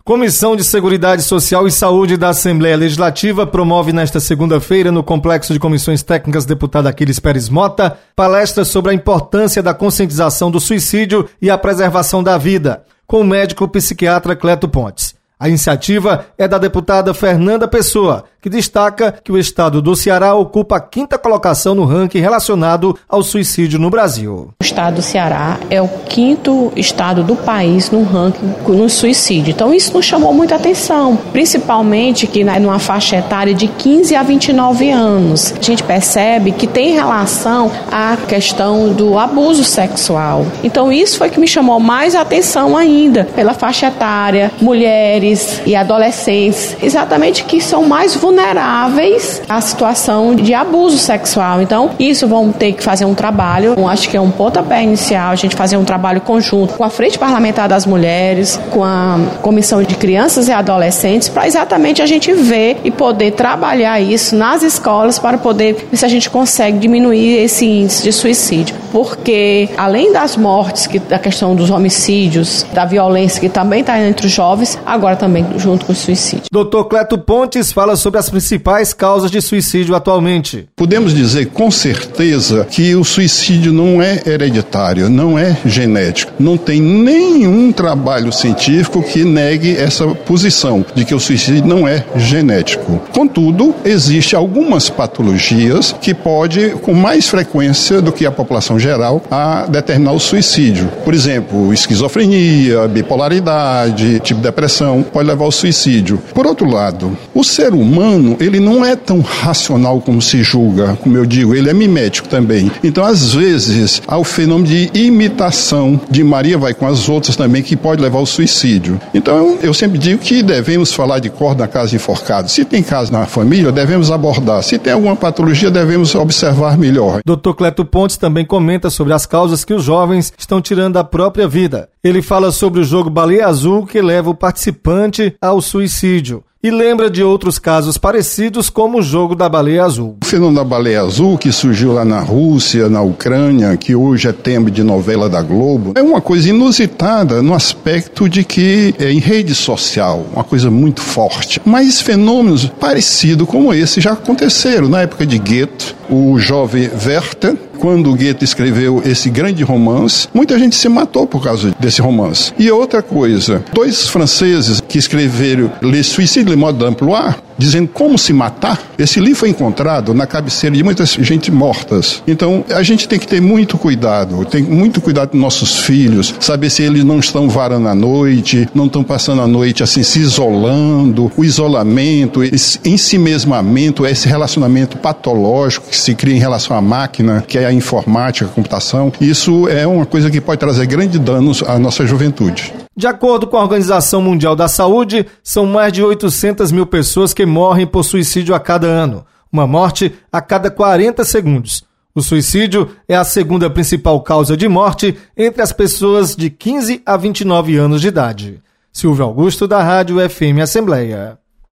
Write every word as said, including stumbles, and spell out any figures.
Comissão de Seguridade Social e Saúde da Assembleia Legislativa promove nesta segunda-feira, no Complexo de Comissões Técnicas deputado Aquiles Pérez Mota, palestra sobre a importância da conscientização do suicídio e a preservação da vida, com o médico psiquiatra Cleto Pontes. A iniciativa é da deputada Fernanda Pessoa, que destaca que o estado do Ceará ocupa a quinta colocação no ranking relacionado ao suicídio no Brasil. O estado do Ceará é o quinto estado do país no ranking no suicídio. Então isso nos chamou muita atenção, principalmente que numa faixa etária de quinze a vinte e nove anos. A gente percebe que tem relação à questão do abuso sexual. Então isso foi que me chamou mais atenção ainda, pela faixa etária, mulheres e adolescentes, exatamente que são mais vulneráveis à situação de abuso sexual. Então, isso vamos ter que fazer um trabalho, eu acho que é um pontapé inicial, a gente fazer um trabalho conjunto com a Frente Parlamentar das Mulheres, com a Comissão de Crianças e Adolescentes, para exatamente a gente ver e poder trabalhar isso nas escolas para poder ver se a gente consegue diminuir esse índice de suicídio. Porque, além das mortes, que, da questão dos homicídios, da violência que também está entre os jovens, agora também junto com o suicídio. doutor Cleto Pontes fala sobre as principais causas de suicídio atualmente. Podemos dizer com certeza que o suicídio não é hereditário, não é genético. Não tem nenhum trabalho científico que negue essa posição de que o suicídio não é genético. Contudo, existem algumas patologias que podem, com mais frequência do que a população geral, a determinar o suicídio. Por exemplo, esquizofrenia, bipolaridade, tipo de depressão, pode levar ao suicídio. Por outro lado, o ser humano, ele não é tão racional como se julga, como eu digo, ele é mimético também. Então, às vezes, há o fenômeno de imitação de Maria vai com as outras também, que pode levar ao suicídio. Então, eu sempre digo que devemos falar de corda na casa enforcada. Se tem caso na família, devemos abordar. Se tem alguma patologia, devemos observar melhor. doutor Cleto Pontes também comenta sobre as causas que os jovens estão tirando da própria vida. Ele fala sobre o jogo Baleia Azul, que leva o participante ao suicídio. E lembra de outros casos parecidos, como o jogo da baleia azul. O fenômeno da baleia azul, que surgiu lá na Rússia, na Ucrânia, que hoje é tema de novela da Globo, é uma coisa inusitada no aspecto de que é em rede social, uma coisa muito forte. Mas fenômenos parecidos como esse já aconteceram. Na época de Goethe, o jovem Werther, quando Goethe escreveu esse grande romance, muita gente se matou por causa desse romance. E outra coisa, dois franceses que escreveram Le Suicide le mode d'emploi, dizendo como se matar, esse livro foi encontrado na cabeceira de muita gente mortas. Então, a gente tem que ter muito cuidado, tem muito cuidado com nossos filhos, saber se eles não estão varando a noite, não estão passando a noite assim, se isolando. O isolamento, esse ensimesmamento, esse relacionamento patológico que se cria em relação à máquina, que é a informática, a computação, isso é uma coisa que pode trazer grandes danos à nossa juventude. De acordo com a Organização Mundial da Saúde, são mais de oitocentas mil pessoas que morrem por suicídio a cada ano, uma morte a cada quarenta segundos. O suicídio é a segunda principal causa de morte entre as pessoas de quinze a vinte e nove anos de idade. Silvio Augusto, da Rádio F M Assembleia.